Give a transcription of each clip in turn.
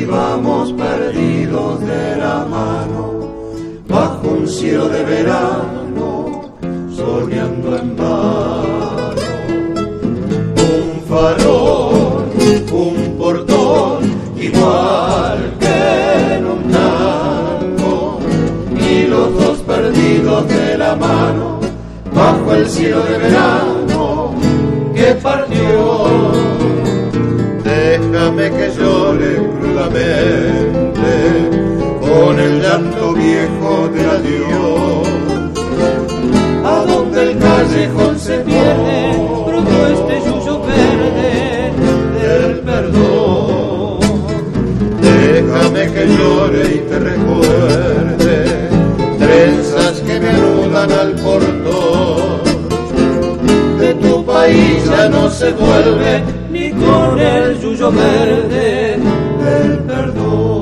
vamos perdidos de la mano, bajo un cielo de verano, soñando en vano. Un farol, un portón, igual que en un tango, y los dos perdidos de la mano, bajo el cielo de verano que partió. Déjame que llore crudamente con el llanto viejo del adiós, a donde el callejón se pierde, pronto este yuyo verde del perdón. Déjame que llore y te recuerde trenzas que me anudan al portón. De tu país ya no se vuelve ni con el yuyo verde del perdón.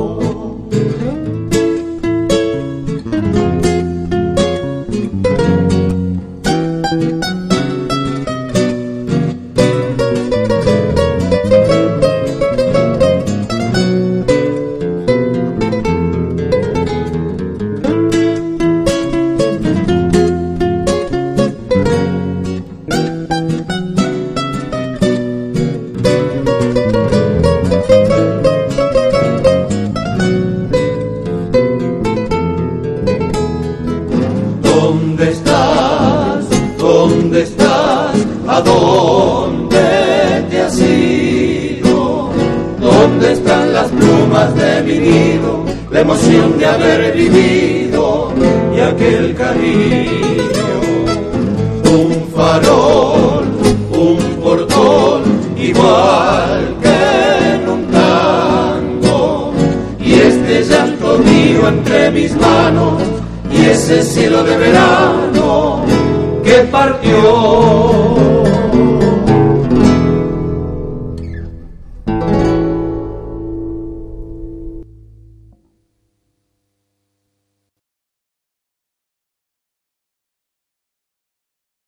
¿A dónde te has ido? ¿Dónde están las plumas de mi nido? La emoción de haber vivido y aquel cariño. Un farol, un portón, igual que en un tango, y este llanto mío entre mis manos, y ese cielo de verano que partió.